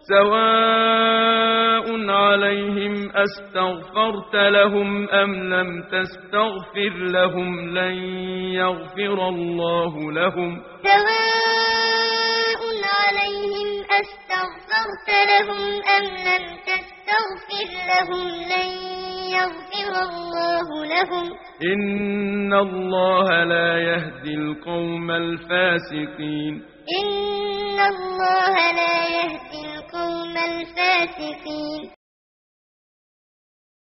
سواء عليهم أستغفرت لهم أم لم تستغفر لهم لن يغفر الله لهم سواء عليهم أستغفرت لهم أم لم تستغفر لهم لن يغفر الله لهم إن الله لا يهدي القوم الفاسقين إن الله لا يهدي القوم الفاسقين